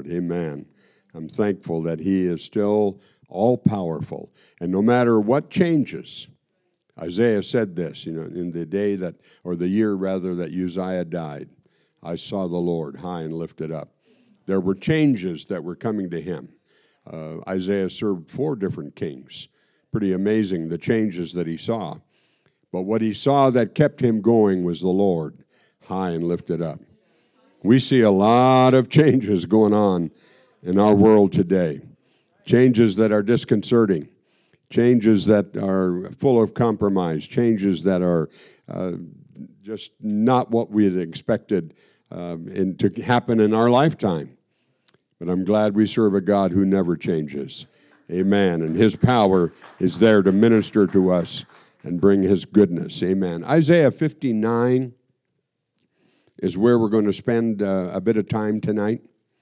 Lord. Amen. I'm thankful that He is still all-powerful. And no matter what changes, Isaiah said this, in the day that, or the year rather, that Uzziah died, I saw the Lord high and lifted up. There were changes that were coming to him. Isaiah served 4 different kings. Pretty amazing, the changes that he saw. But what he saw that kept him going was the Lord, high and lifted up. We see a lot of changes going on in our world today. Changes that are disconcerting. Changes that are full of compromise. Changes that are just not what we had expected to happen in our lifetime. But I'm glad we serve a God who never changes. Amen. And His power is there to minister to us and bring His goodness. Amen. Isaiah 59 is where we're going to spend a bit of time tonight.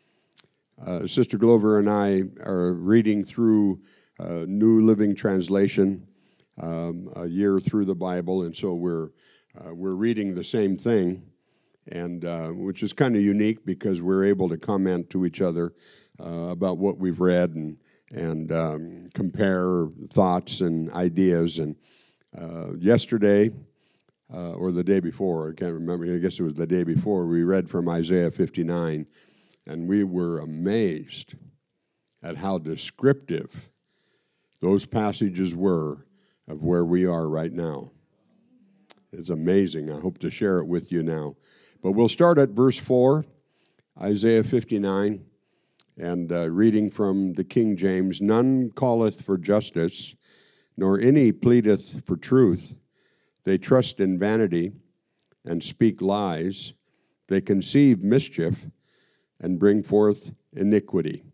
Sister Glover and I are reading through New Living Translation, a year through the Bible, and so we're reading the same thing, and which is kind of unique because we're able to comment to each other about what we've read and compare thoughts and ideas. And yesterday, or the day before, I can't remember, I guess it was the day before, we read from Isaiah 59, and we were amazed at how descriptive those passages were of where we are right now. It's amazing. I hope to share it with you now. But we'll start at verse 4, Isaiah 59, and reading from the King James. None calleth for justice, nor any pleadeth for truth. They trust in vanity and speak lies. They conceive mischief and bring forth iniquity.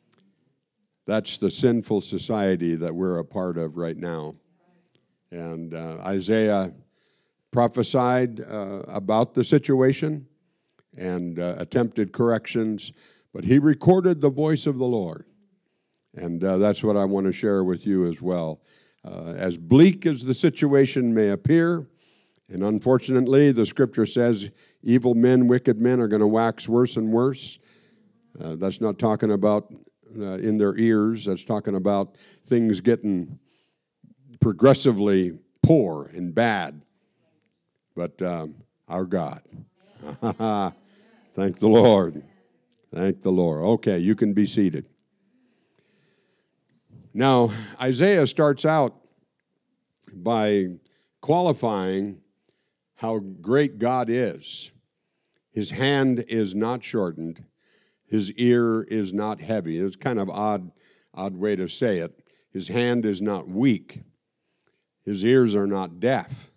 That's the sinful society that we're a part of right now. And Isaiah prophesied about the situation and attempted corrections, but he recorded the voice of the Lord. And that's what I want to share with you as well. As bleak as the situation may appear, and unfortunately, the Scripture says evil men, wicked men are going to wax worse and worse. That's not talking about in their ears. That's talking about things getting progressively poor and bad. But our God. Thank the Lord. Thank the Lord. Okay, you can be seated. Now, Isaiah starts out by qualifying how great God is. His hand is not shortened. His ear is not heavy. It's kind of odd way to say it. His hand is not weak. His ears are not deaf.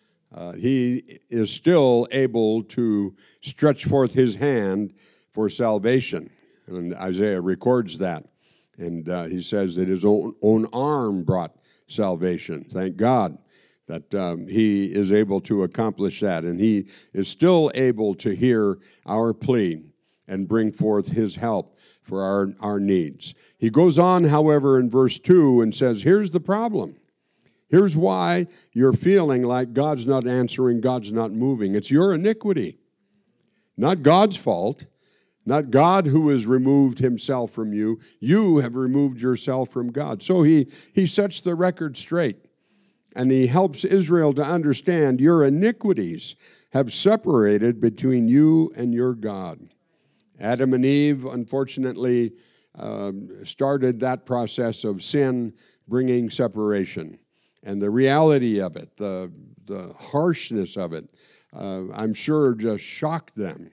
He is still able to stretch forth His hand for salvation. And Isaiah records that. And he says that His own arm brought salvation. Thank God that He is able to accomplish that. And He is still able to hear our plea and bring forth His help for our needs. He goes on, however, in verse 2 and says, here's the problem. Here's why you're feeling like God's not answering, God's not moving. It's your iniquity. Not God's fault. Not God who has removed Himself from you. You have removed yourself from God. So he sets the record straight. And He helps Israel to understand your iniquities have separated between you and your God. Adam and Eve, unfortunately, started that process of sin bringing separation. And the reality of it, the harshness of it, I'm sure just shocked them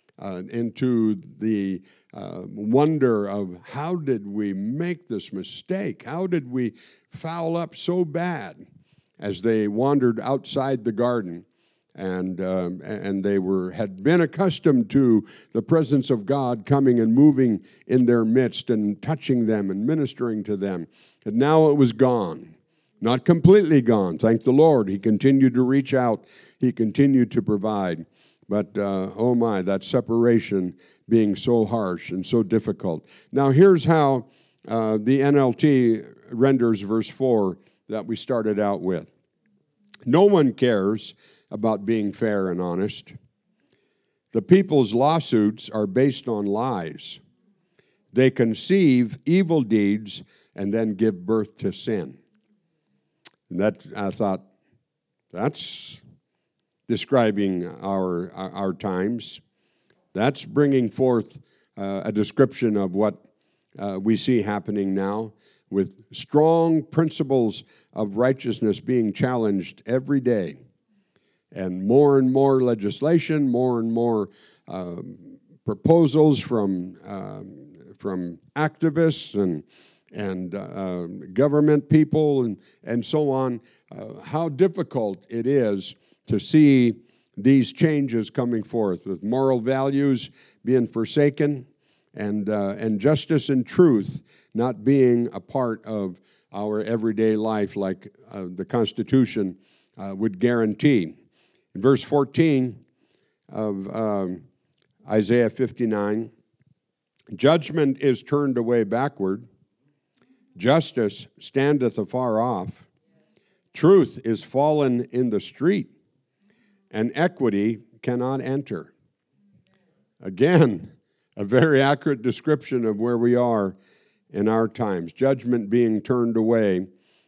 into the wonder of how did we make this mistake? How did we foul up so bad as they wandered outside the garden? And they had been accustomed to the presence of God coming and moving in their midst and touching them and ministering to them. And now it was gone. Not completely gone. Thank the Lord. He continued to reach out. He continued to provide. But, oh my, that separation being so harsh and so difficult. Now, here's how the NLT renders verse 4 that we started out with. No one cares about being fair and honest. The people's lawsuits are based on lies. They conceive evil deeds and then give birth to sin. And that, I thought, that's describing our times. That's bringing forth a description of what we see happening now, with strong principles of righteousness being challenged every day. And more legislation, more and more proposals from activists and government people and so on. How difficult it is to see these changes coming forth, with moral values being forsaken and justice and truth not being a part of our everyday life like the Constitution would guarantee. In verse 14 of Isaiah 59, judgment is turned away backward, justice standeth afar off, truth is fallen in the street, and equity cannot enter. Again, a very accurate description of where we are in our times. Judgment being turned away,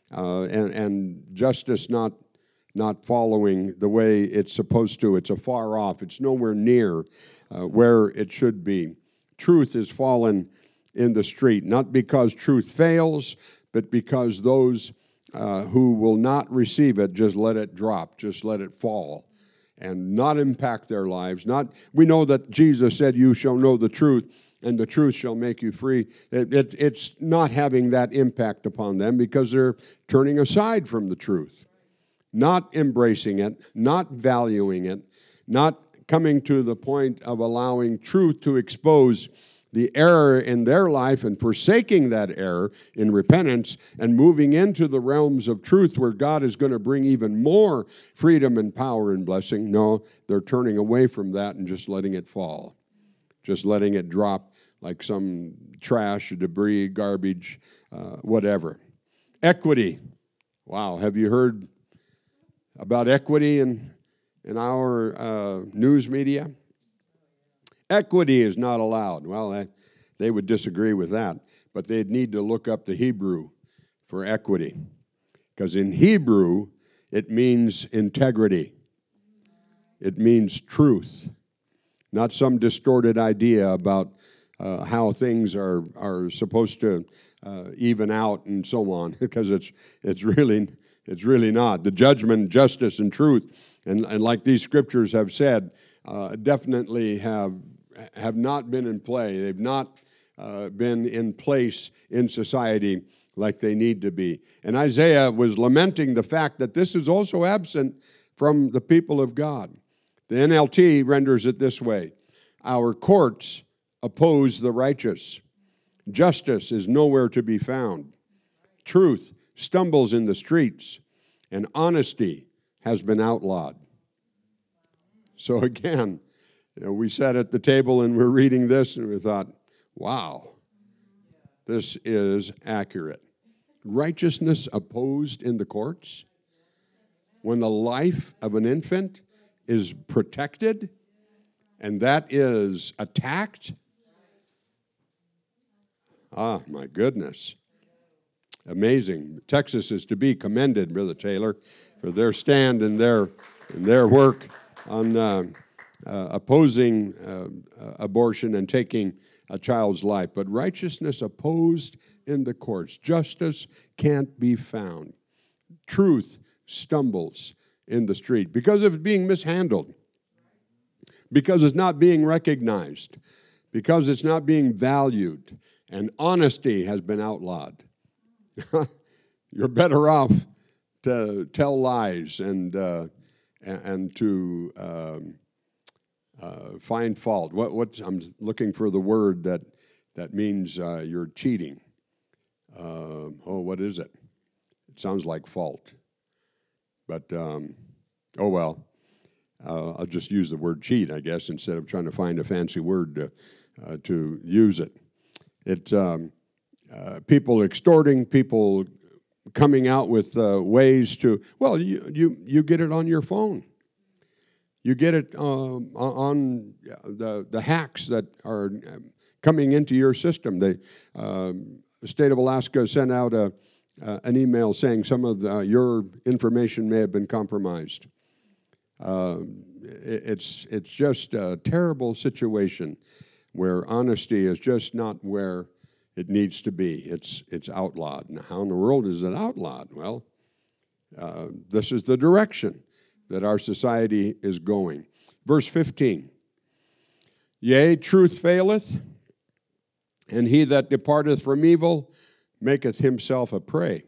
and justice not following the way it's supposed to. It's afar off. It's nowhere near where it should be. Truth is fallen in the street, not because truth fails, but because those who will not receive it just let it drop, just let it fall, and not impact their lives. We know that Jesus said, "You shall know the truth, and the truth shall make you free." It's not having that impact upon them because they're turning aside from the truth, not embracing it, not valuing it, not coming to the point of allowing truth to expose the error in their life and forsaking that error in repentance and moving into the realms of truth where God is going to bring even more freedom and power and blessing. No, they're turning away from that and just letting it fall, just letting it drop like some trash, debris, garbage, whatever. Equity. Wow, have you heard about equity in our news media? Equity is not allowed. Well, they would disagree with that, but they'd need to look up the Hebrew for equity, because in Hebrew, it means integrity. It means truth, not some distorted idea about how things are supposed to even out and so on, because it's really not. The judgment, justice, and truth, and like these scriptures have said, definitely have not been in play. They've not been in place in society like they need to be. And Isaiah was lamenting the fact that this is also absent from the people of God. The NLT renders it this way: our courts oppose the righteous. Justice is nowhere to be found. Truth stumbles in the streets, and honesty has been outlawed. So again, we sat at the table and we're reading this and we thought, wow, this is accurate. Righteousness opposed in the courts? When the life of an infant is protected and that is attacked? Ah, my goodness. Amazing. Texas is to be commended, Brother Taylor, for their stand and their work on opposing abortion and taking a child's life. But righteousness opposed in the courts. Justice can't be found. Truth stumbles in the street because of it being mishandled, because it's not being recognized, because it's not being valued, and honesty has been outlawed. You're better off to tell lies and to find fault. What I'm looking for the word that means you're cheating. What is it? It sounds like fault. But oh well. I'll just use the word cheat, I guess, instead of trying to find a fancy word to use it. It's people extorting, people coming out with ways to, well, you get it on your phone. You get it on the hacks that are coming into your system. The state of Alaska sent out an email saying some of your information may have been compromised. It's just a terrible situation where honesty is just not where it needs to be. It's outlawed. Now, how in the world is it outlawed? Well, this is the direction that our society is going. Verse 15, yea, truth faileth, and he that departeth from evil maketh himself a prey.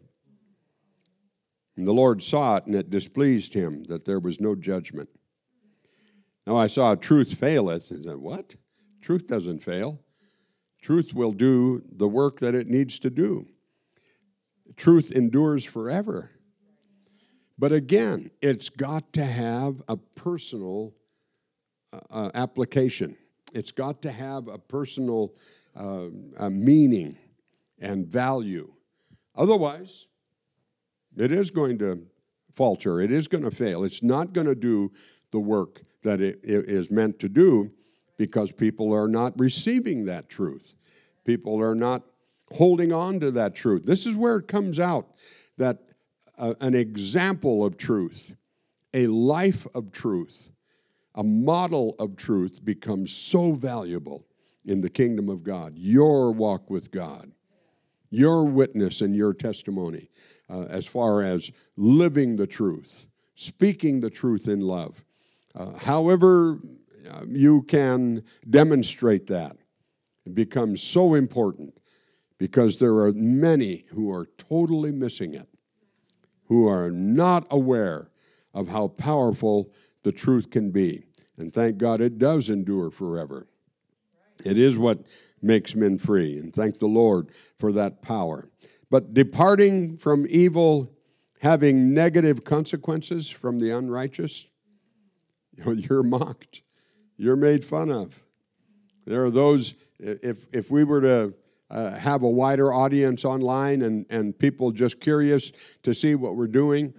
And the Lord saw it, and it displeased him that there was no judgment. Now I saw truth faileth, and said, what? Truth doesn't fail. Truth will do the work that it needs to do. Truth endures forever. But again, it's got to have a personal application. It's got to have a personal meaning and value. Otherwise, it is going to falter. It is going to fail. It's not going to do the work that it is meant to do because people are not receiving that truth. People are not holding on to that truth. This is where it comes out that an example of truth, a life of truth, a model of truth becomes so valuable in the kingdom of God. Your walk with God, your witness and your testimony as far as living the truth, speaking the truth in love. However you can demonstrate that, it becomes so important because there are many who are totally missing it, who are not aware of how powerful the truth can be. And thank God it does endure forever. It is what makes men free, and thank the Lord for that power. But departing from evil, having negative consequences from the unrighteous, you're mocked. You're made fun of. There are those, if we were to have a wider audience online and people just curious to see what we're doing,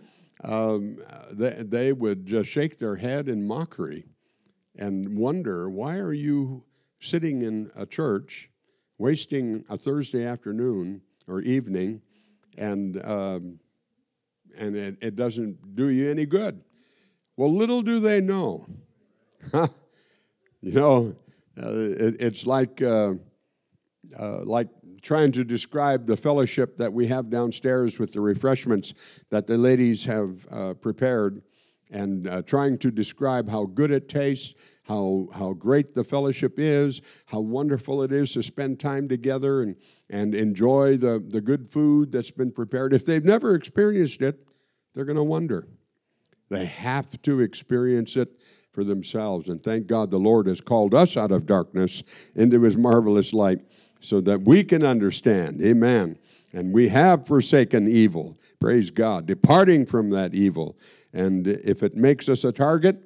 they would just shake their head in mockery and wonder, why are you sitting in a church, wasting a Thursday afternoon or evening, and it doesn't do you any good? Well, little do they know. It's like trying to describe the fellowship that we have downstairs with the refreshments that the ladies have prepared, and trying to describe how good it tastes, how great the fellowship is, how wonderful it is to spend time together and enjoy the good food that's been prepared. If they've never experienced it, they're going to wonder. They have to experience it for themselves. And thank God the Lord has called us out of darkness into His marvelous light so that we can understand. Amen. And we have forsaken evil. Praise God. Departing from that evil. And if it makes us a target,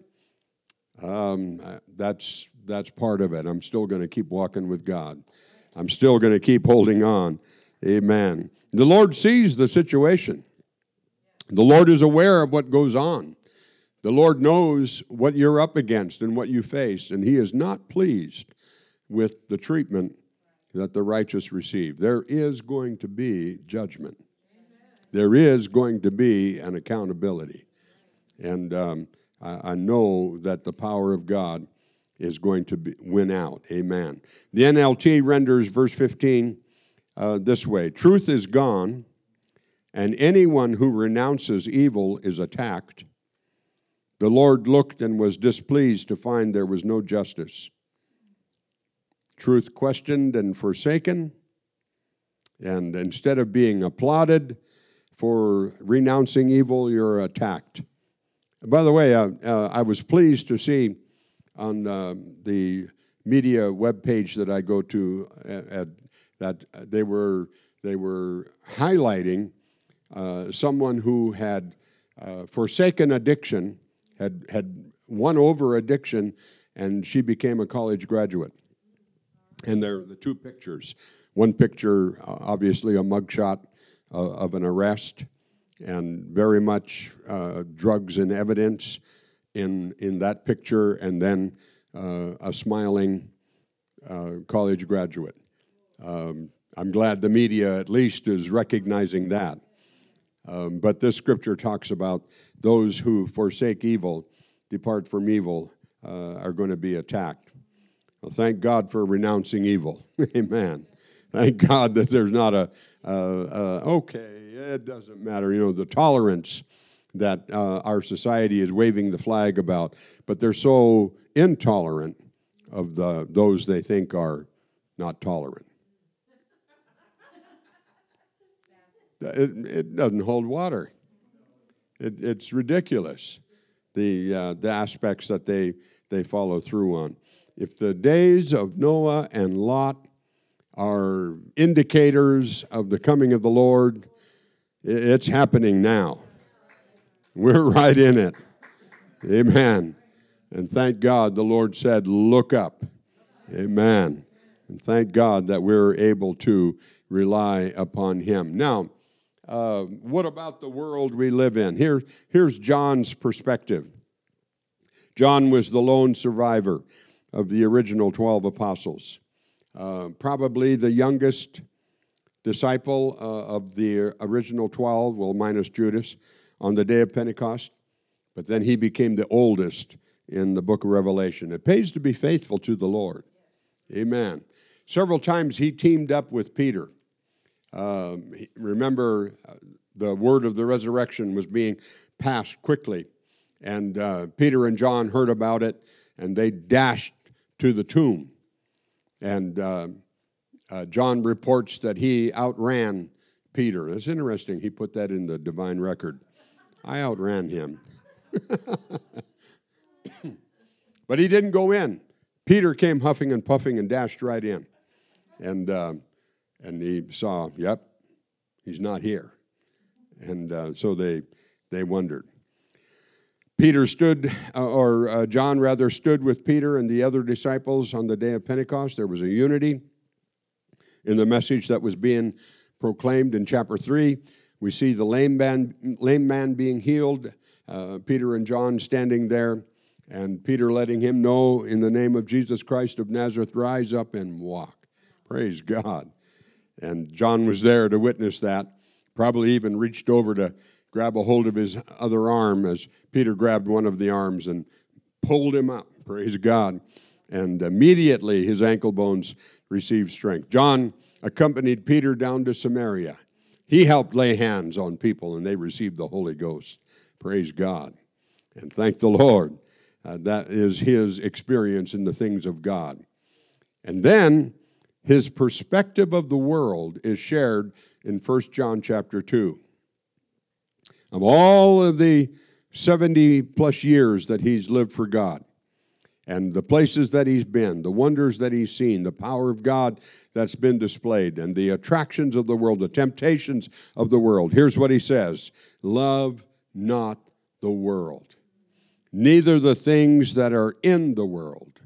that's part of it. I'm still going to keep walking with God. I'm still going to keep holding on. Amen. The Lord sees the situation. The Lord is aware of what goes on. The Lord knows what you're up against and what you face, and He is not pleased with the treatment that the righteous receive. There is going to be judgment. There is going to be an accountability. And I know that the power of God is going to win out. Amen. The NLT renders verse 15 this way: truth is gone, and anyone who renounces evil is attacked. The Lord looked and was displeased to find there was no justice. Truth questioned and forsaken, and instead of being applauded for renouncing evil, you're attacked. By the way, I was pleased to see on the media webpage that I go to that they were highlighting someone who had forsaken addiction, had won over addiction, and she became a college graduate. And there are the two pictures. One picture, obviously a mugshot of an arrest, and very much drugs and evidence in that picture, and then a smiling college graduate. I'm glad the media at least is recognizing that. But this scripture talks about those who forsake evil, depart from evil, are going to be attacked. Well, thank God for renouncing evil. Amen. Thank God that there's not okay, it doesn't matter. You know, the tolerance that our society is waving the flag about, but they're so intolerant of those they think are not tolerant. It doesn't hold water. It's ridiculous, the aspects that they follow through on. If the days of Noah and Lot are indicators of the coming of the Lord, it's happening now. We're right in it. Amen. And thank God the Lord said, look up. Amen. And thank God that we're able to rely upon Him. Now, what about the world we live in? Here's John's perspective. John was the lone survivor of the original 12 apostles. Probably the youngest disciple of the original 12, well, minus Judas, on the day of Pentecost. But then he became the oldest in the book of Revelation. It pays to be faithful to the Lord. Amen. Several times he teamed up with Peter. Remember, the word of the resurrection was being passed quickly. And Peter and John heard about it, and they dashed to the tomb. And John reports that he outran Peter. It's interesting. He put that in the divine record. I outran him. But he didn't go in. Peter came huffing and puffing and dashed right in. And he saw, yep, he's not here. And so they wondered. John rather stood with Peter and the other disciples on the day of Pentecost. There was a unity in the message that was being proclaimed in chapter 3. We see the lame man being healed, Peter and John standing there, and Peter letting him know, in the name of Jesus Christ of Nazareth, rise up and walk. Praise God. And John was there to witness that, probably even reached over to grab a hold of his other arm as Peter grabbed one of the arms and pulled him up. Praise God. And immediately his ankle bones received strength. John accompanied Peter down to Samaria. He helped lay hands on people, and they received the Holy Ghost. Praise God. And thank the Lord. That is his experience in the things of God. And then his perspective of the world is shared in 1 John chapter 2. Of all of the 70-plus years that he's lived for God, and the places that he's been, the wonders that he's seen, the power of God that's been displayed, and the attractions of the world, the temptations of the world. Here's what he says: love not the world, neither the things that are in the world.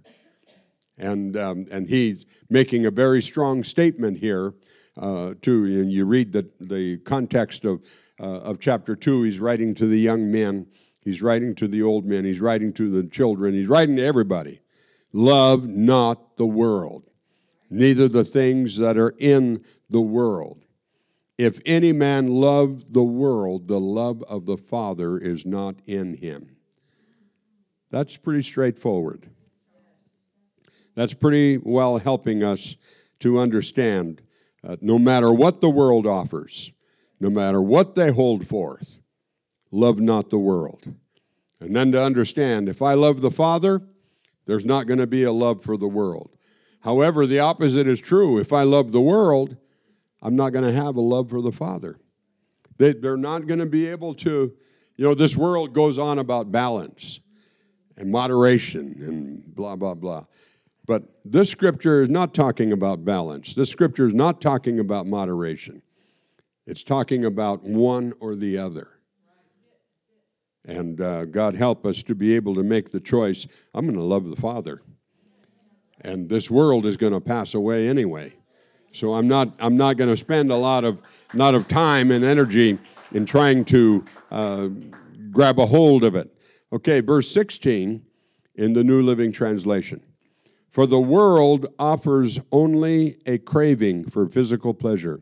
And he's making a very strong statement here, too. And you read the context of chapter 2. He's writing to the young men. He's writing to the old men. He's writing to the children. He's writing to everybody. Love not the world, neither the things that are in the world. If any man love the world, the love of the Father is not in him. That's pretty straightforward. That's pretty well helping us to understand no matter what the world offers, no matter what they hold forth, love not the world. And then to understand, if I love the Father, there's not going to be a love for the world. However, the opposite is true. If I love the world, I'm not going to have a love for the Father. They're not going to be able to, this world goes on about balance and moderation and blah, blah, blah. But this scripture is not talking about balance. This scripture is not talking about moderation. It's talking about one or the other. And God help us to be able to make the choice. I'm going to love the Father. And this world is going to pass away anyway. So I'm not going to spend a lot of time and energy in trying to grab a hold of it. Okay, verse 16 in the New Living Translation. For the world offers only a craving for physical pleasure,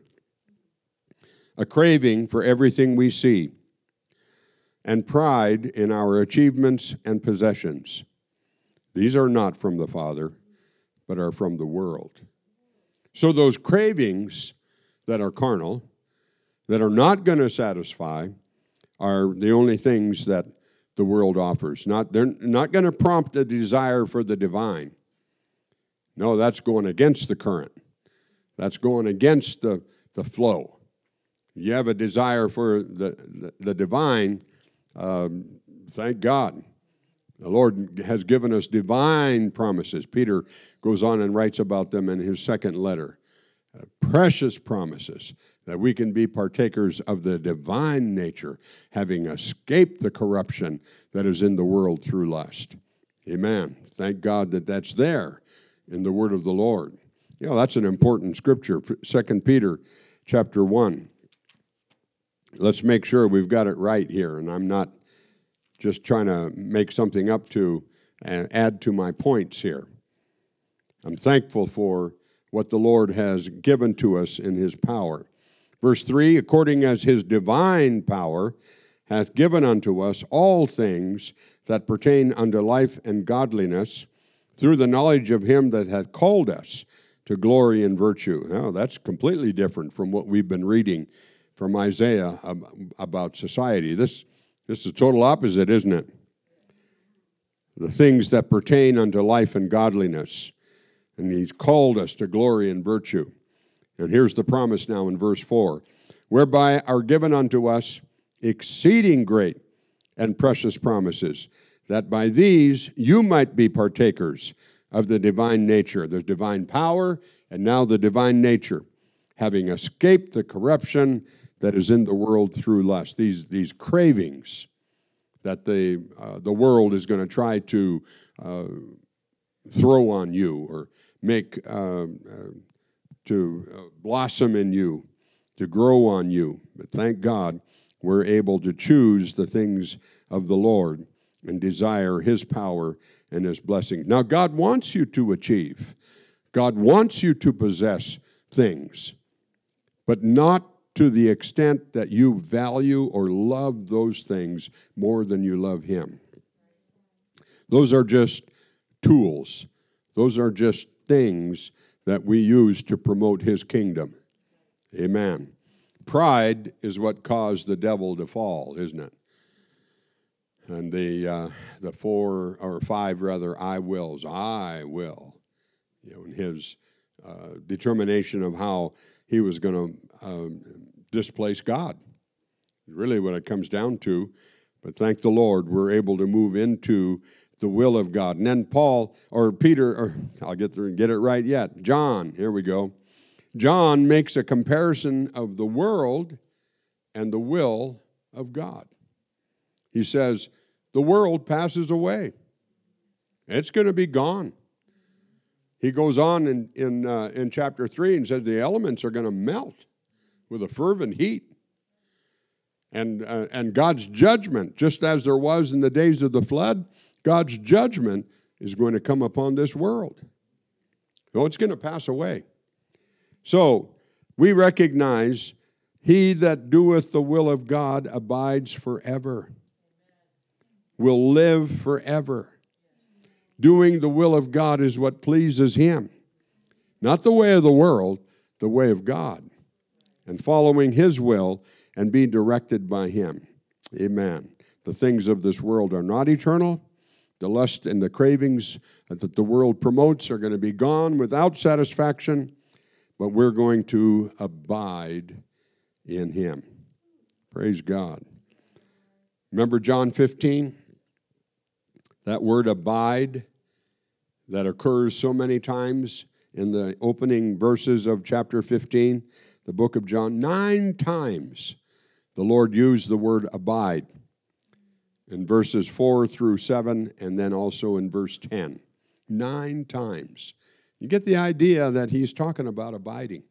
a craving for everything we see, and pride in our achievements and possessions. These are not from the Father, but are from the world. So those cravings that are carnal, that are not going to satisfy, are the only things that the world offers. They're not going to prompt a desire for the divine. No, that's going against the current. That's going against the flow. You have a desire for the divine, thank God. The Lord has given us divine promises. Peter goes on and writes about them in his second letter. Precious promises that we can be partakers of the divine nature, having escaped the corruption that is in the world through lust. Amen. Thank God that that's there in the word of the Lord. You know, that's an important scripture, 2 Peter chapter 1. Let's make sure we've got it right here, and I'm not just trying to make something up to add to my points here. I'm thankful for what the Lord has given to us in his power. Verse 3, according as his divine power hath given unto us all things that pertain unto life and godliness, through the knowledge of him that hath called us to glory and virtue. Now, that's completely different from what we've been reading from Isaiah about society. This is the total opposite, isn't it? The things that pertain unto life and godliness. And he's called us to glory and virtue. And here's the promise now in verse 4. Whereby are given unto us exceeding great and precious promises, that by these you might be partakers of the divine nature. There's divine power, and now the divine nature, having escaped the corruption that is in the world through lust. These cravings that the world is going to try to throw on you or make to blossom in you, to grow on you. But thank God we're able to choose the things of the Lord and desire his power and his blessing. Now, God wants you to achieve. God wants you to possess things, but not to the extent that you value or love those things more than you love him. Those are just tools. Those are just things that we use to promote his kingdom. Amen. Pride is what caused the devil to fall, isn't it? And the 4 or 5 rather, I will, in his determination of how he was going to displace God. Really what it comes down to. But thank the Lord, we're able to move into the will of God. And then I'll get it right yet. John, here we go. John makes a comparison of the world and the will of God. He says, the world passes away. It's going to be gone. He goes on in chapter 3 and says the elements are going to melt with a fervent heat. And God's judgment, just as there was in the days of the flood, God's judgment is going to come upon this world. No, it's going to pass away. So we recognize he that doeth the will of God abides forever, will live forever. Doing the will of God is what pleases him. Not the way of the world, the way of God. And following his will and being directed by him. Amen. The things of this world are not eternal. The lust and the cravings that the world promotes are going to be gone without satisfaction, but we're going to abide in him. Praise God. Remember John 15? That word abide that occurs so many times in the opening verses of chapter 15, the book of John. 9 times the Lord used the word abide. In verses 4 through 7, and then also in verse 10. 9 times. You get the idea that he's talking about abiding.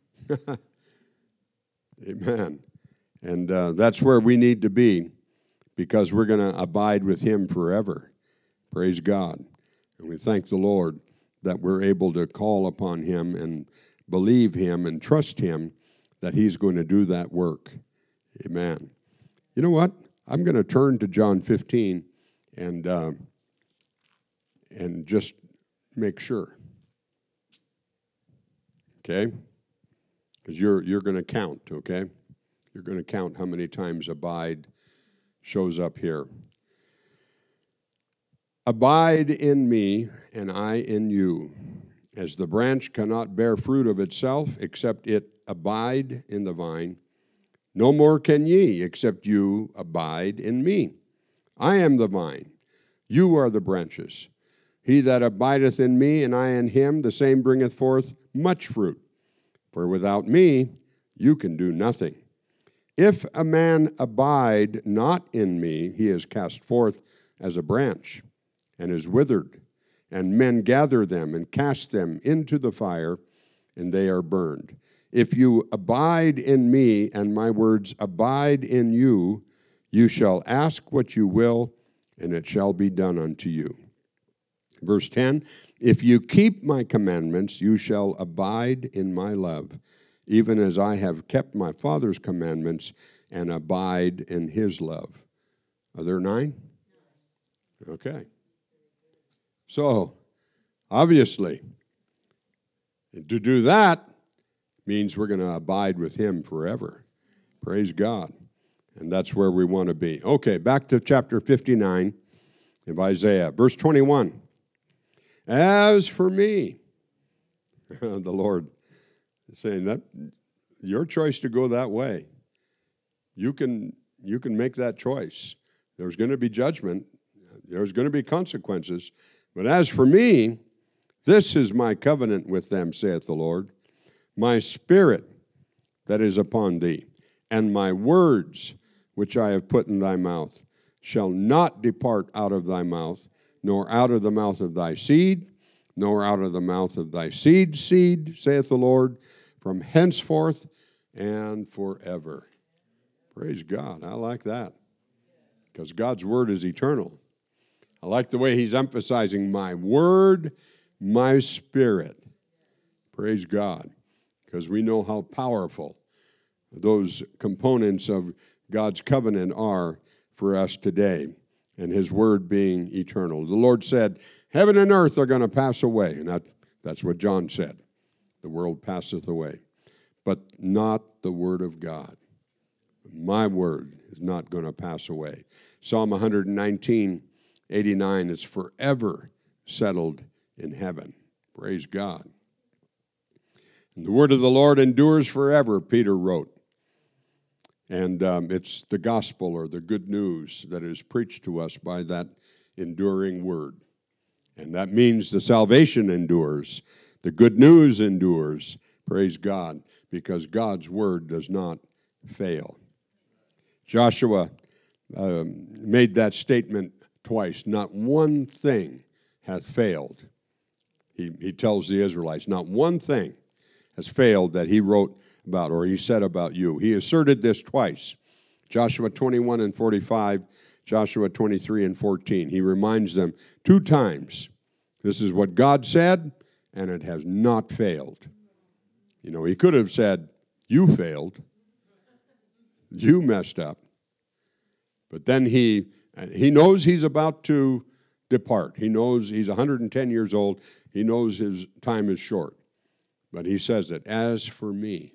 Amen. And that's where we need to be, because we're going to abide with him forever. Praise God. And we thank the Lord that we're able to call upon Him and believe Him and trust Him that He's going to do that work. Amen. You know what? I'm going to turn to John 15 and just make sure. Okay? Because you're going to count, okay? You're going to count how many times abide shows up here. Abide in me, and I in you. As the branch cannot bear fruit of itself, except it abide in the vine, no more can ye, except you abide in me. I am the vine, you are the branches. He that abideth in me, and I in him, the same bringeth forth much fruit. For without me you can do nothing. If a man abide not in me, he is cast forth as a branch, and is withered, and men gather them and cast them into the fire, and they are burned. If you abide in me, and my words abide in you, you shall ask what you will, and it shall be done unto you. Verse 10, if you keep my commandments, you shall abide in my love, even as I have kept my Father's commandments and abide in his love. Are there 9? Okay. So, obviously, to do that means we're going to abide with him forever. Praise God. And that's where we want to be. Okay, back to chapter 59 of Isaiah. Verse 21. As for me, the Lord is saying that your choice to go that way. You can make that choice. There's going to be judgment. There's going to be consequences. But as for me, this is my covenant with them, saith the Lord, my spirit that is upon thee, and my words which I have put in thy mouth shall not depart out of thy mouth, nor out of the mouth of thy seed, nor out of the mouth of thy seed's seed, saith the Lord, from henceforth and forever. Praise God. I like that, because God's word is eternal. I like the way he's emphasizing my word, my spirit. Praise God, because we know how powerful those components of God's covenant are for us today, and his word being eternal. The Lord said, heaven and earth are going to pass away, and that's what John said. The world passeth away, but not the word of God. My word is not going to pass away. Psalm 119:89 is forever settled in heaven. Praise God. And the word of the Lord endures forever, Peter wrote. And it's the gospel or the good news that is preached to us by that enduring word. And that means the salvation endures. The good news endures. Praise God, because God's word does not fail. Joshua made that statement twice. Not one thing hath failed. He tells the Israelites, not one thing has failed that he wrote about or he said about you. He asserted this twice. Joshua 21:45, Joshua 23:14. He reminds them 2 times. This is what God said, and it has not failed. You know, he could have said, you failed. You messed up. But then he knows he's about to depart. He knows he's 110 years old. He knows his time is short. But he says that, as for me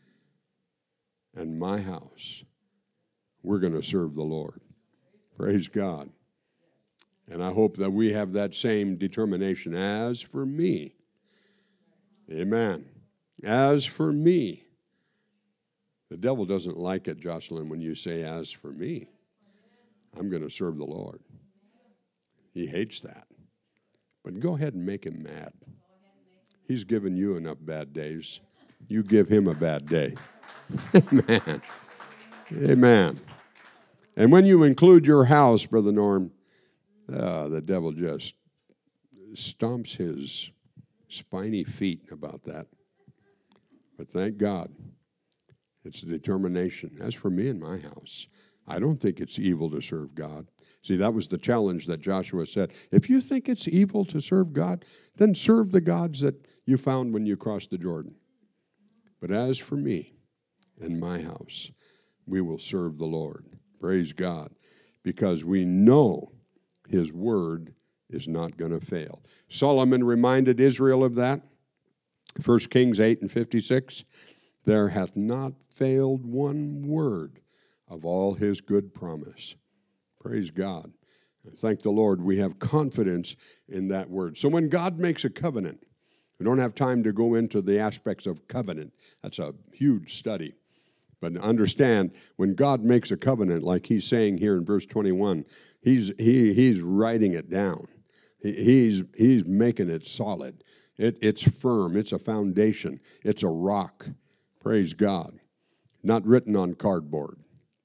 and my house, we're going to serve the Lord. Praise God. And I hope that we have that same determination. As for me, amen. As for me. The devil doesn't like it, Jocelyn, when you say, as for me. I'm going to serve the Lord. He hates that. But go ahead and make him mad. He's given you enough bad days. You give him a bad day. Amen. Amen. And when you include your house, Brother Norm, the devil just stomps his spiny feet about that. But thank God, it's a determination. As for me and my house, I don't think it's evil to serve God. See, that was the challenge that Joshua said. If you think it's evil to serve God, then serve the gods that you found when you crossed the Jordan. But as for me and my house, we will serve the Lord. Praise God. Because we know his word is not going to fail. Solomon reminded Israel of that. 1 Kings 8:56. There hath not failed one word of all his good promise. Praise God. Thank the Lord, we have confidence in that word. So when God makes a covenant, we don't have time to go into the aspects of covenant. That's a huge study. But understand, when God makes a covenant, like he's saying here in verse 21, he's writing it down. He's making it solid. It's firm. It's a foundation. It's a rock. Praise God. Not written on cardboard.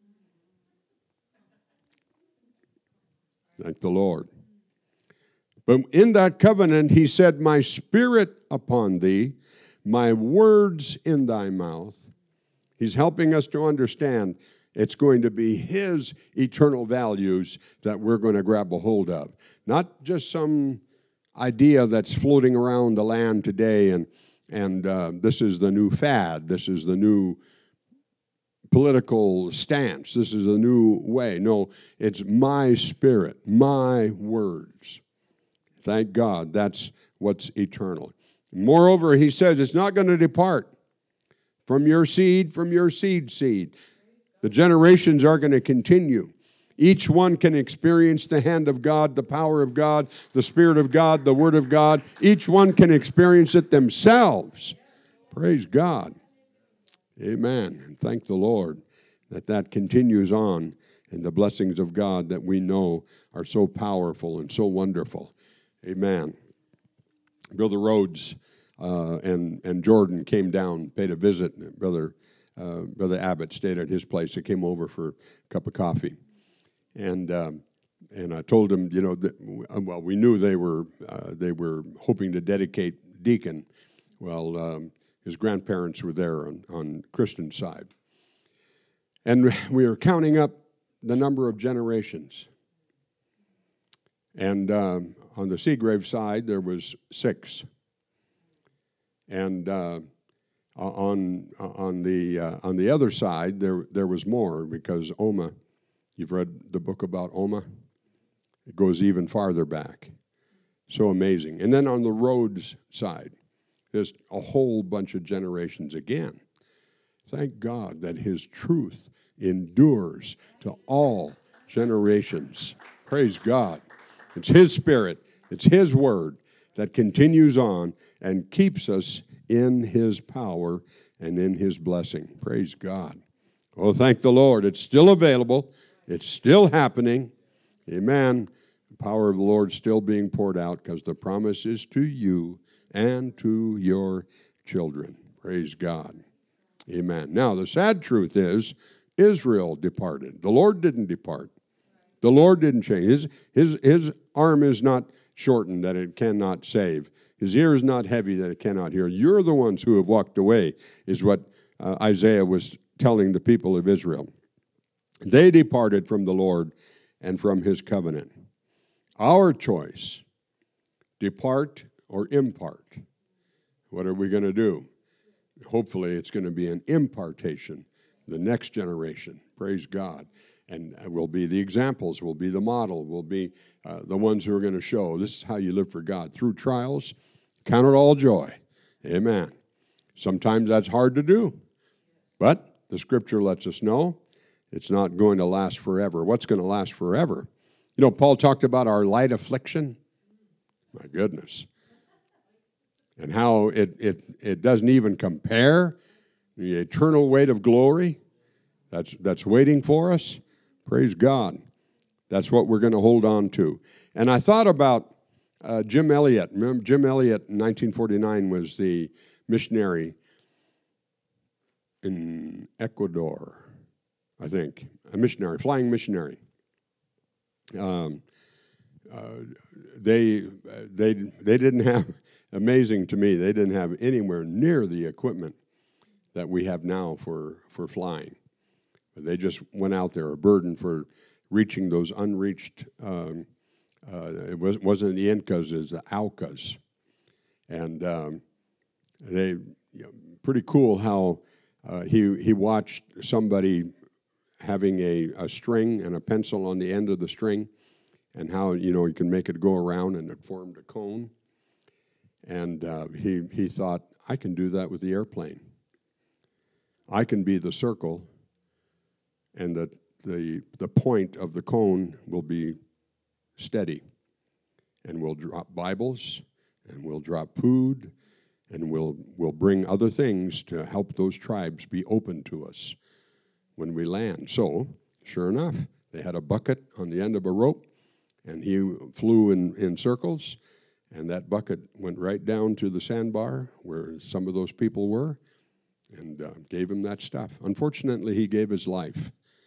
Thank the Lord. But in that covenant, he said, my spirit upon thee, my words in thy mouth. He's helping us to understand it's going to be his eternal values that we're going to grab a hold of. Not just some idea that's floating around the land today and this is the new fad. This is the new political stance. This is a new way. No, it's my spirit, my words. Thank God, that's what's eternal. Moreover, he says it's not going to depart from your seed, seed. The generations are going to continue. Each one can experience the hand of God, the power of God, the Spirit of God, the Word of God. Each one can experience it themselves. Praise God. Amen. And thank the Lord that continues on, and the blessings of God that we know are so powerful and so wonderful. Amen. Brother Rhodes and Jordan came down, paid a visit. Brother Abbott stayed at his place. He came over for a cup of coffee. And I told him, we knew they were hoping to dedicate Deacon. Well, his grandparents were there on Kristen's side. And we were counting up the number of generations. And on the Seagrave side, there was 6. And on the other side, there was more, because Oma, you've read the book about Oma? It goes even farther back. So amazing. And then on the Rhodes side, there's a whole bunch of generations again. Thank God that his truth endures to all generations. Praise God. It's his Spirit, it's his word that continues on and keeps us in his power and in his blessing. Praise God. Oh, thank the Lord. It's still available. It's still happening. Amen. The power of the Lord still being poured out, because the promise is to you and to your children. Praise God. Amen. Now, the sad truth is, Israel departed. The Lord didn't depart. The Lord didn't change. His arm is not shortened that it cannot save. His ear is not heavy that it cannot hear. You're the ones who have walked away, is what Isaiah was telling the people of Israel. They departed from the Lord and from his covenant. Our choice, depart or impart. What are we going to do? Hopefully it's going to be an impartation, the next generation. Praise God. And we'll be the examples, we'll be the model, we'll be the ones who are going to show this is how you live for God. Through trials, count it all joy. Amen. Sometimes that's hard to do, but the Scripture lets us know it's not going to last forever. What's going to last forever? Paul talked about our light affliction. My goodness. And how it doesn't even compare the eternal weight of glory that's waiting for us. Praise God. That's what we're going to hold on to. And I thought about Jim Elliot. Remember, Jim Elliot in 1949 was the missionary in Ecuador, I think. A missionary, flying missionary. They didn't have, amazing to me, they didn't have anywhere near the equipment that we have now for flying. But they just went out there, a burden for reaching those unreached, it wasn't the Incas, it was the Aucas. And pretty cool how he watched somebody having a string and a pencil on the end of the string, and how, you can make it go around, and it formed a cone. And he thought, I can do that with the airplane. I can be the circle, and the point of the cone will be steady. And we'll drop Bibles, and we'll drop food, and we'll bring other things to help those tribes be open to us when we land. So, sure enough, they had a bucket on the end of a rope, and he flew in circles, and that bucket went right down to the sandbar where some of those people were, and gave him that stuff. Unfortunately, he gave his life,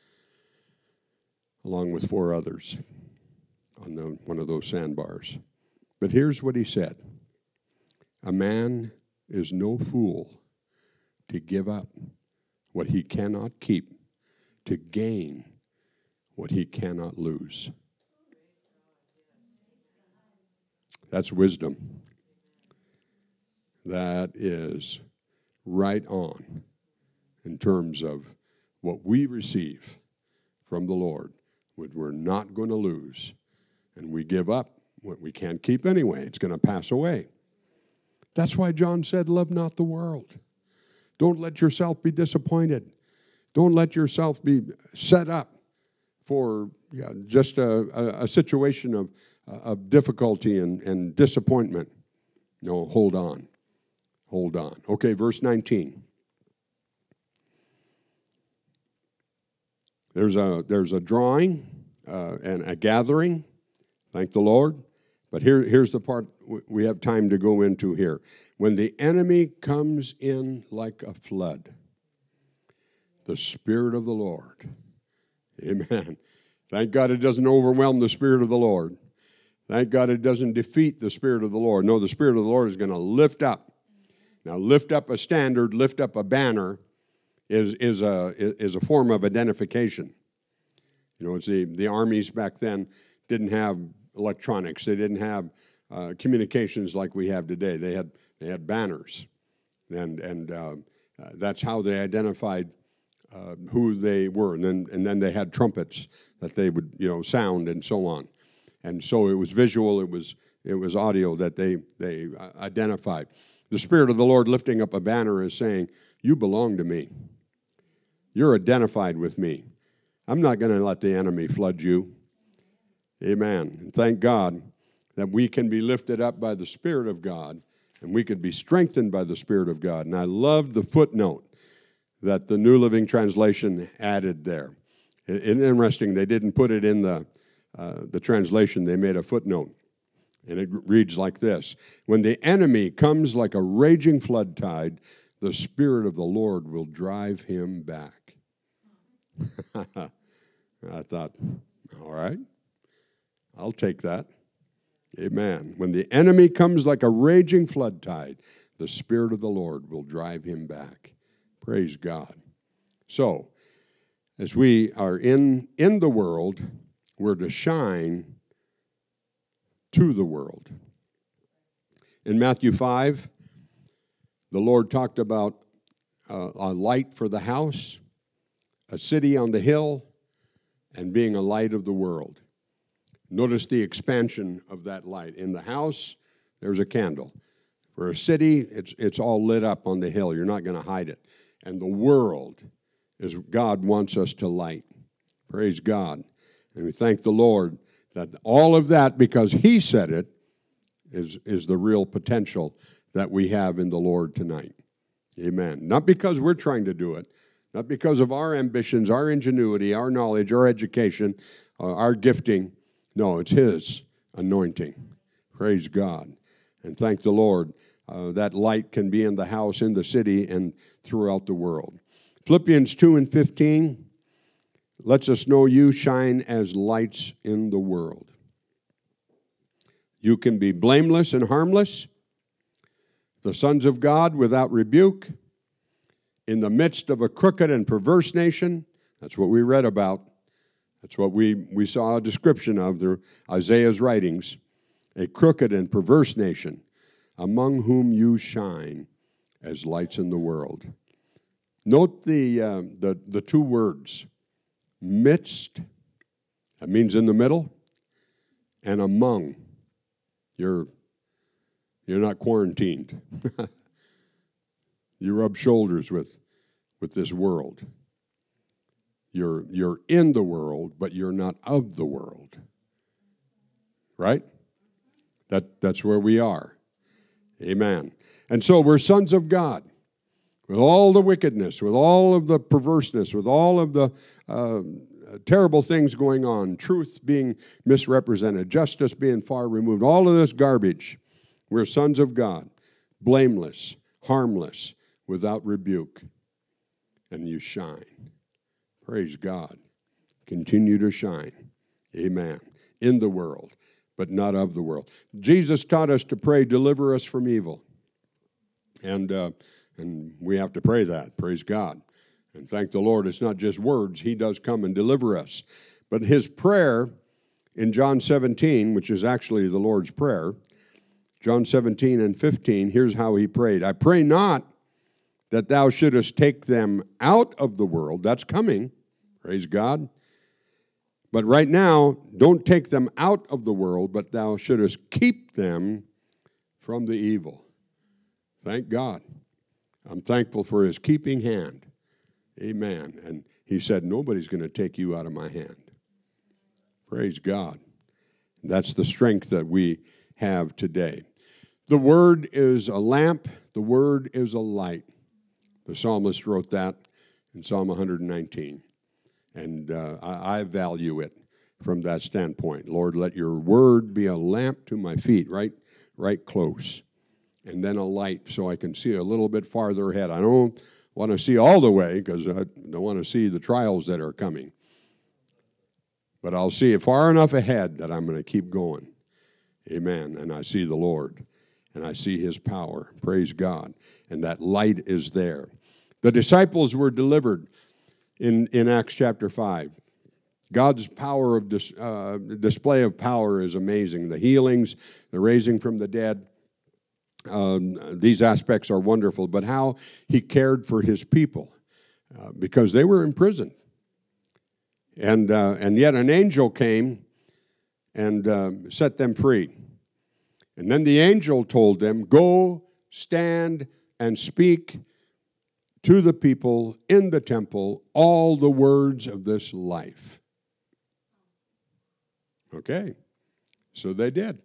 along with 4 others, on one of those sandbars. But here's what he said. A man is no fool to give up what he cannot keep to gain what he cannot lose. That's wisdom. That is right on in terms of what we receive from the Lord, what we're not going to lose. And we give up what we can't keep anyway. It's going to pass away. That's why John said, love not the world. Don't let yourself be disappointed. Don't let yourself be set up for just a situation of difficulty and disappointment. No, hold on. Hold on. Okay, verse 19. There's a drawing and a gathering. Thank the Lord. But here's the part we have time to go into here. When the enemy comes in like a flood, the Spirit of the Lord. Amen. Thank God it doesn't overwhelm the Spirit of the Lord. Thank God it doesn't defeat the Spirit of the Lord. No, the Spirit of the Lord is going to lift up. Now, lift up a standard, lift up a banner is a form of identification. It's the armies back then didn't have electronics. They didn't have communications like we have today. They had banners, and that's how they identified who they were. And then they had trumpets that they would sound and so on. And so it was visual. It was audio that they identified. The Spirit of the Lord lifting up a banner is saying, "You belong to me. You're identified with me. I'm not going to let the enemy flood you." Amen. And thank God that we can be lifted up by the Spirit of God, and we can be strengthened by the Spirit of God. And I love the footnote that the New Living Translation added there. It's interesting, they didn't put it in the translation. They made a footnote, and it reads like this. When the enemy comes like a raging flood tide, the Spirit of the Lord will drive him back. I thought, all right, I'll take that. Amen. When the enemy comes like a raging flood tide, the Spirit of the Lord will drive him back. Praise God. So, as we are in the world, we're to shine to the world. In Matthew 5, the Lord talked about a light for the house, a city on the hill, and being a light of the world. Notice the expansion of that light. In the house, there's a candle. For a city, it's all lit up on the hill. You're not going to hide it. And the world is God wants us to light. Praise God. And we thank the Lord that all of that, because He said it, is the real potential that we have in the Lord tonight. Amen. Not because we're trying to do it, not because of our ambitions, our ingenuity, our knowledge, our education, our gifting. No, it's His anointing. Praise God. And thank the Lord. That light can be in the house, in the city, and throughout the world. Philippians 2:15 lets us know you shine as lights in the world. You can be blameless and harmless, the sons of God without rebuke, in the midst of a crooked and perverse nation, That's what we read about. That's what we saw a description of through Isaiah's writings. A crooked and perverse nation, among whom you shine as lights in the world. Note the two words, midst, that means in the middle, and among. You're not quarantined. You rub shoulders with this world. You're in the world, but you're not of the world. Right? That's where we are. Amen. And so we're sons of God. With all the wickedness, with all of the perverseness, with all of the terrible things going on, truth being misrepresented, justice being far removed, all of this garbage, we're sons of God, blameless, harmless, without rebuke. And you shine. Praise God. Continue to shine. Amen. In the world, but not of the world. Jesus taught us to pray, deliver us from evil. And we have to pray that. Praise God. And thank the Lord, it's not just words. He does come and deliver us. But his prayer in John 17, which is actually the Lord's Prayer, John 17 and 15, here's how he prayed. I pray not that thou shouldest take them out of the world. That's coming. Praise God. But right now, don't take them out of the world, but thou shouldest keep them from the evil. Thank God. I'm thankful for his keeping hand. Amen. And he said, nobody's going to take you out of my hand. Praise God. That's the strength that we have today. The word is a lamp. The word is a light. The psalmist wrote that in Psalm 119. And I value it from that standpoint. Lord, let your word be a lamp to my feet, right close. And then a light so I can see a little bit farther ahead. I don't want to see all the way because I don't want to see the trials that are coming. But I'll see it far enough ahead that I'm going to keep going. Amen. And I see the Lord. And I see his power. Praise God. And that light is there. The disciples were delivered in Acts chapter 5. God's power of display of power is amazing. The healings, the raising from the dead, these aspects are wonderful. But how he cared for his people because they were imprisoned. And yet an angel came and set them free. And then the angel told them, go, stand, and speak to the people in the temple all the words of this life. Okay, so they did.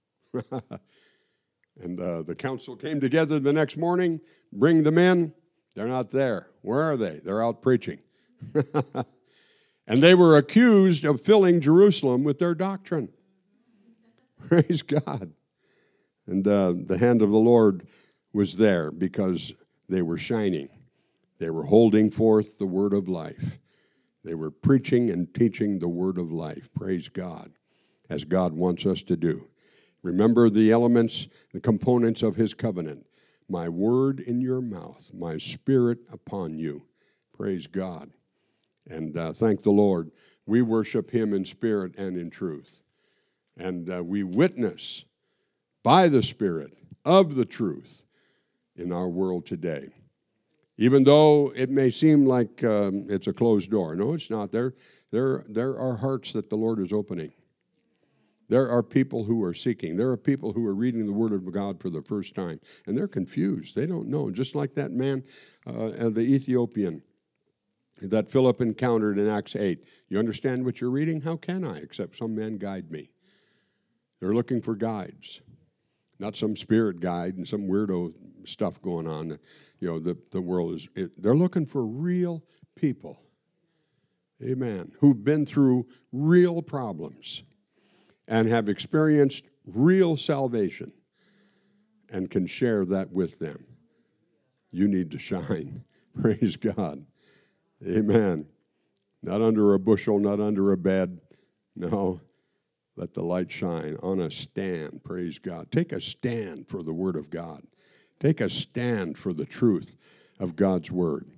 And the council came together the next morning, bring them in. They're not there. Where are they? They're out preaching. And they were accused of filling Jerusalem with their doctrine. Praise God. And the hand of the Lord was there because they were shining. They were holding forth the word of life. They were preaching and teaching the word of life. Praise God, as God wants us to do. Remember the elements, the components of his covenant. My word in your mouth, my spirit upon you. Praise God. And thank the Lord. We worship him in spirit and in truth. And we witness by the Spirit of the truth in our world today. Even though it may seem like it's a closed door. No, it's not. There are hearts that the Lord is opening. There are people who are seeking. There are people who are reading the Word of God for the first time. And they're confused. They don't know. Just like that man, the Ethiopian, that Philip encountered in Acts 8. You understand what you're reading? How can I, except some man guide me? They're looking for guides. Not some spirit guide and some weirdo stuff going on. You know, the world is, they're looking for real people. Amen. Who've been through real problems and have experienced real salvation and can share that with them. You need to shine. Praise God. Amen. Not under a bushel, not under a bed. No. Let the light shine on a stand. Praise God. Take a stand for the Word of God. Take a stand for the truth of God's Word.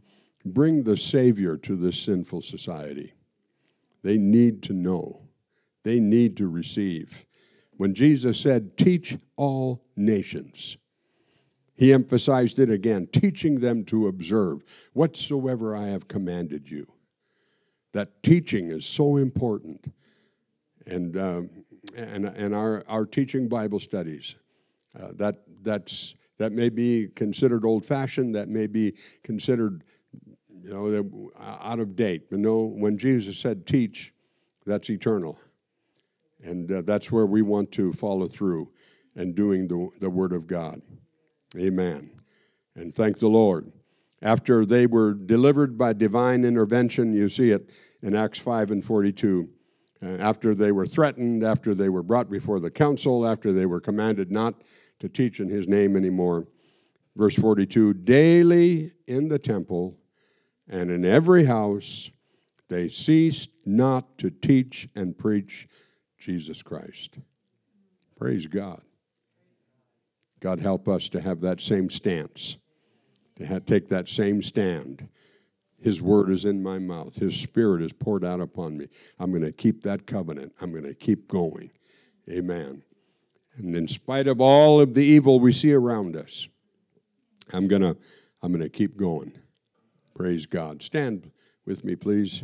bring the Savior to this sinful society. They need to know. They need to receive. When Jesus said, teach all nations, he emphasized it again, teaching them to observe whatsoever I have commanded you. That teaching is so important. And our teaching Bible studies, that may be considered old-fashioned, that may be considered, out of date. But no, when Jesus said teach, that's eternal. And that's where we want to follow through and doing the Word of God. Amen. And thank the Lord. After they were delivered by divine intervention, you see it in Acts 5 and 42. After they were threatened, after they were brought before the council, after they were commanded not to teach in his name anymore. Verse 42, daily in the temple and in every house they ceased not to teach and preach Jesus Christ. Praise God. God help us to have that same stance, to take that same stand. His word is in my mouth. His Spirit is poured out upon me. I'm going to keep that covenant. I'm going to keep going. Amen. And in spite of all of the evil we see around us, I'm going to keep going. Praise God. Stand with me, please.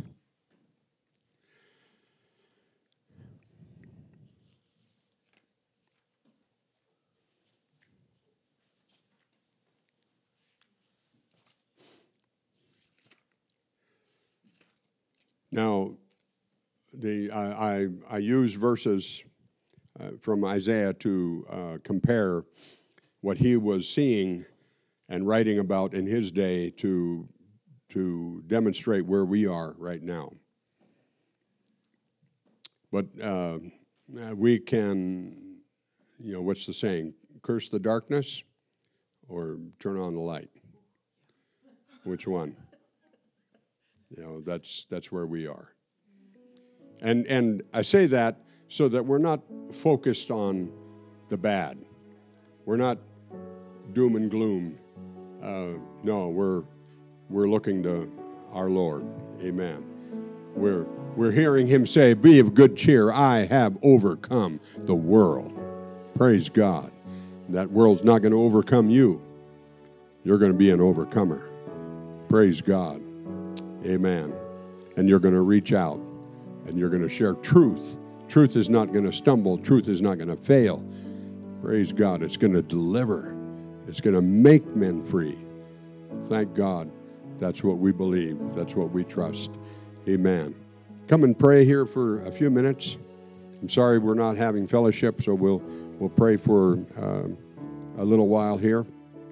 Now, I use verses from Isaiah to compare what he was seeing and writing about in his day to demonstrate where we are right now. But we can, what's the saying? Curse the darkness or turn on the light? Which one? That's where we are. And I say that so that we're not focused on the bad. We're not doom and gloom. No, we're looking to our Lord. Amen. We're hearing him say, be of good cheer, I have overcome the world. Praise God. That world's not going to overcome you. You're going to be an overcomer. Praise God. Amen. And you're going to reach out and you're going to share truth. Truth is not going to stumble. Truth is not going to fail. Praise God. It's going to deliver. It's going to make men free. Thank God. That's what we believe. That's what we trust. Amen. Come and pray here for a few minutes. I'm sorry we're not having fellowship, so we'll pray for a little while here.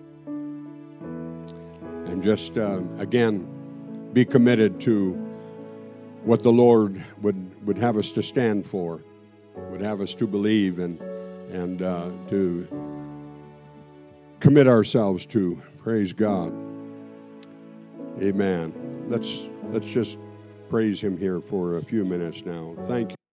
And just, again, be committed to what the Lord would have us to stand for, would have us to believe and to commit ourselves to. Praise God. Amen. Let's just praise him here for a few minutes now. Thank you.